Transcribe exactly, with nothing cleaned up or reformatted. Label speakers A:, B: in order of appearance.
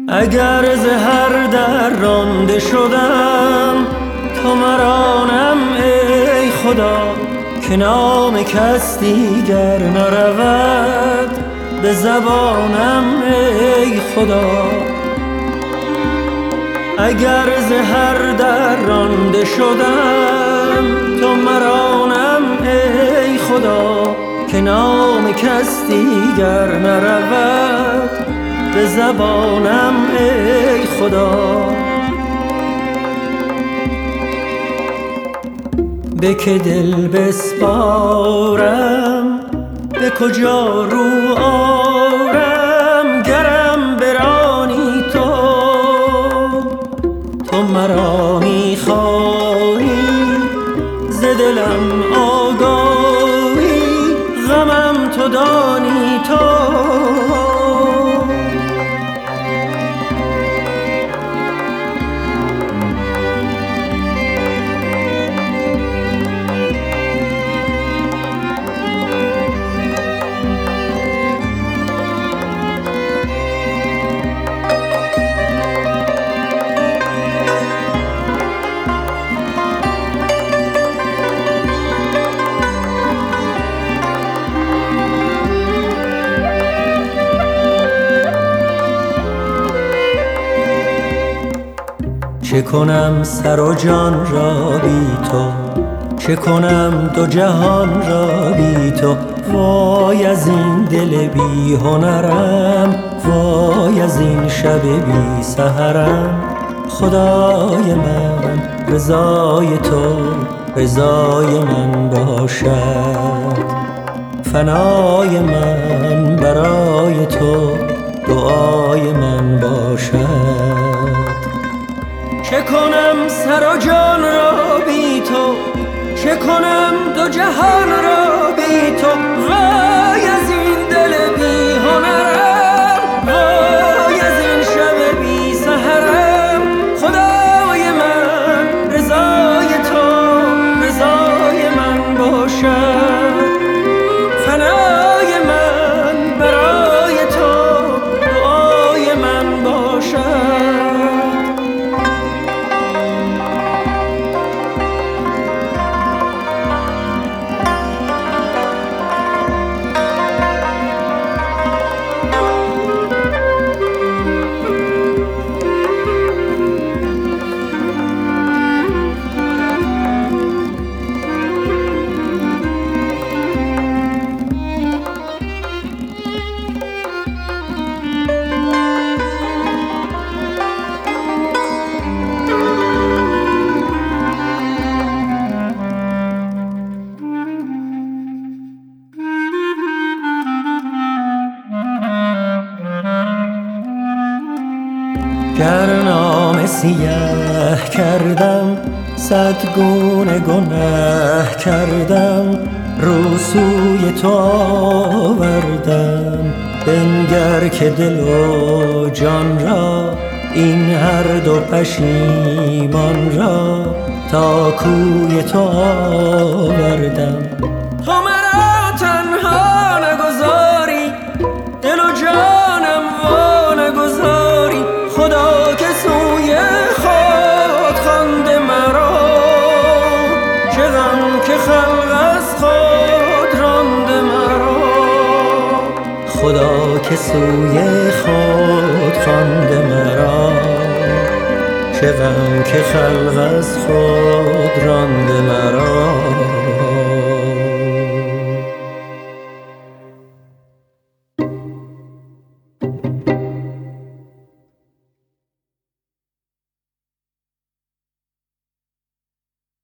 A: اگر ز هر در رانده شدم تو مرانم ای خدا، که نام کس دیگر نرود به زبانم ای خدا. اگر ز هر در رانده شدم تو مرانم ای خدا، که نام کس دیگر نرود به زبانم ای خدا. به که دل بسپارم، به کجا رو آرم، گرم برانی تو تو مرا میخوانی، ز دلم آگاهی غمم تو دانی تو. چه کنم سر و جان را بی تو، چه کنم دو جهان را بی تو. وای از این دل بی هنرم، وای از این شب بی سحرم. خدای من رضای تو رضای من باشد، فنای من برای تو دعای من باشد. چه کنم سر و جان را بی تو، چه کنم دو جهان را بی تو. وای از این دل بی هنرم، وای از این شب بی سحرم. خدای من رضای تو رضای من باشد، فنای من برای تو دعای من باشد. گر نامه سیه کردم، صد گونه گنه کردم، رو سوی تو آوردم. بنگر که دل و جان را، این هر دو پشیمان را تا کوی تو آوردم. تو مرا تنها نگذاری، دل و جانم وا نگذاری. خدا که سوی خود خوانده مرا، چه غم که خلق از خود رانده مرا. خدا که سوی خود خوانده مرا، چه غم که خلق از خود رانده مرا.